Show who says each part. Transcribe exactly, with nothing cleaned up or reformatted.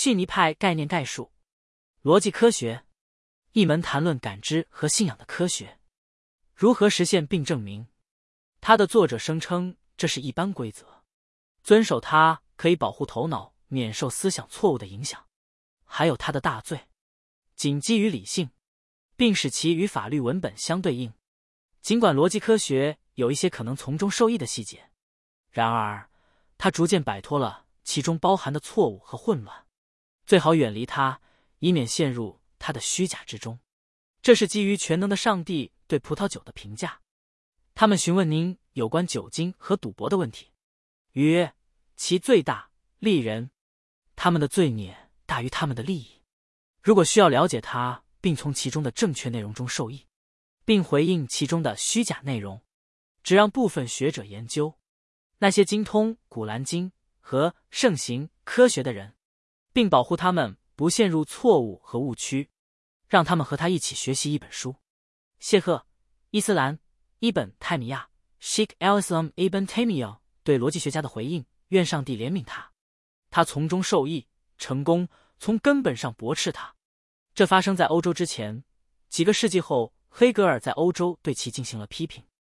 Speaker 1: 逊尼派概念概述，逻辑科学，一门谈论感知和信仰的科学，如何实现并证明。它的作者声称这是一般规则，遵守它可以保护头脑免受思想错误的影响。还有它的大罪，仅基于理性，并使其与法律文本相对应。尽管逻辑科学有一些可能从中受益的细节，然而它逐渐摆脱了其中包含的错误和混乱，最好远离它，以免陷入它的虚假之中。这是基于全能的上帝对葡萄酒的评价。他们询问您有关酒精和赌博的问题，曰：其罪大，利人。他们的罪孽大于他们的利益。如果需要了解它，并从其中的正确内容中受益，并回应其中的虚假内容，只让部分学者研究。那些精通古兰经和盛行科学的人，并保护他们不陷入错误和误区，让他们和他一起学习一本书。谢赫，伊斯兰，伊本泰米亚 Sheikh al-Islam Ibn Taymiyyah 对逻辑学家的回应：愿上帝怜悯他，他从中受益，成功从根本上驳斥他。这发生在欧洲之前，几个世纪后，黑格尔在欧洲对其进行了批评。